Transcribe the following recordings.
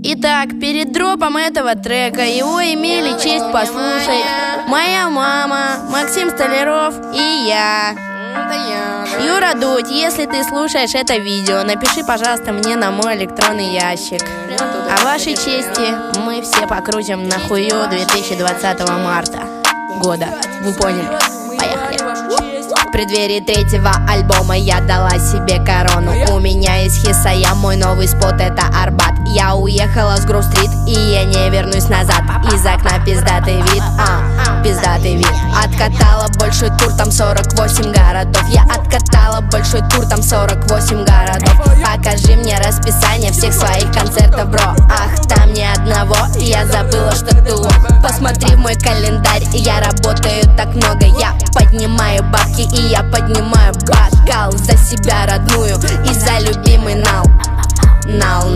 Итак, перед дропом этого трека его имели честь послушать моя мама, Максим Столяров и я. Юра Дудь, если ты слушаешь это видео, напиши, пожалуйста, мне на мой электронный ящик. А вашей чести мы все покрутим на хую 2020 марта года. Вы поняли? Поехали. В преддверии третьего альбома я дала себе корону. У меня есть Хисая, мой новый спот это Арбат. Я уехала с Грув-стрит и я не вернусь назад. Из окна пиздатый вид, пиздатый вид. Откатала большой тур, там 48 городов. Я откатала большой тур, там 48 городов. Покажи мне расписание всех своих концертов, бро. Ах, там ни одного, я забыла, что ты лох. Посмотри в мой календарь, я работаю так много. Я поднимаю бабки и я поднимаю бокал за себя родную и за любимый нал. Нал.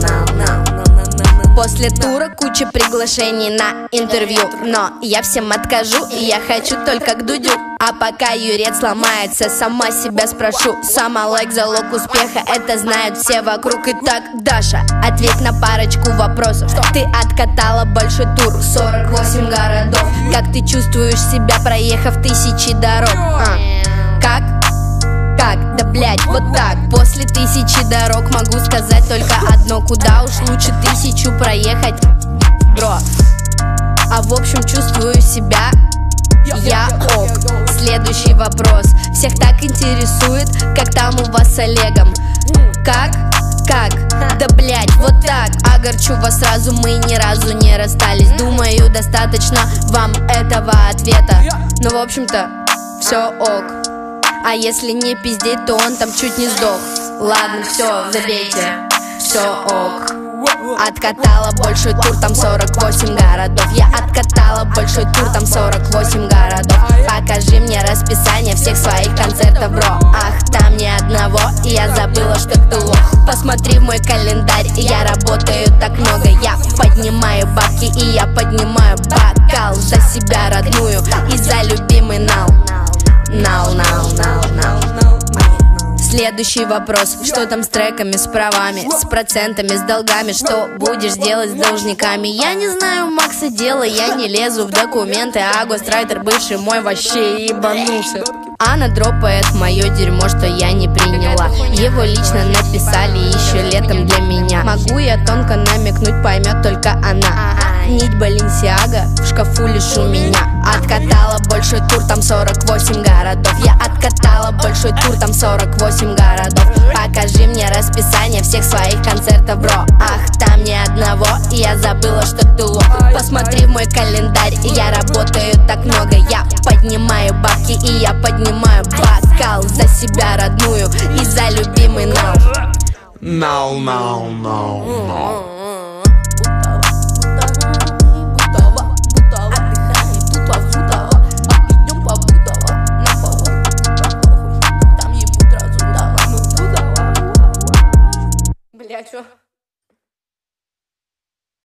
После тура куча приглашений на интервью, но я всем откажу, и я хочу только к Дудю. А пока юрец ломается, сама себя спрошу. Сама лайк залог успеха, это знают все вокруг. Итак, Даша, ответь на парочку вопросов. Ты откатала большой тур, 48 городов. Как ты чувствуешь себя, проехав тысячи дорог? Как? Да блять, вот так. После 1000 дорог могу сказать только одно: куда уж лучше 1000 проехать, бро. А в общем чувствую себя я ок. Следующий вопрос всех так интересует, как там у вас с Олегом. Как? Да блять, вот так. Огорчу вас сразу, мы ни разу не расстались. Думаю, достаточно вам этого ответа. Ну, в общем-то, все ок. А если не пиздеть, то он там чуть не сдох. Ладно, все, забейте, все ок. Откатала большой тур, там 48 городов. Я откатала большой тур, там 48 городов. Покажи мне расписание всех своих концертов, бро. Ах, там ни одного, и я забыла, что ты лох. Посмотри в мой календарь, и я работаю так много. Я поднимаю бабки, и я поднимаю бокал за себя родную и за любимый нал. Следующий вопрос: что там с треками, с правами, с процентами, с долгами? Что будешь делать с должниками? Я не знаю, Макса дело, я не лезу в документы. А гострайтер бывший мой вообще ебанулся. Она дропает мое дерьмо, что я не приняла. Его лично написали еще летом для меня. Могу я тонко намекнуть, поймет только она. Нить Баленсиага в шкафу лишь у меня. Откатала большой тур, там 48 городов. Я откатала большой тур, там 48 городов. Покажи мне расписание всех своих концертов, бро. Ах, там ни одного, и я забыла, что ты лох. Посмотри в мой календарь, и я работаю так много. Я поднимаю бабки, и я поднимаю бокал за себя родную и за любимый нал. Бля, чё?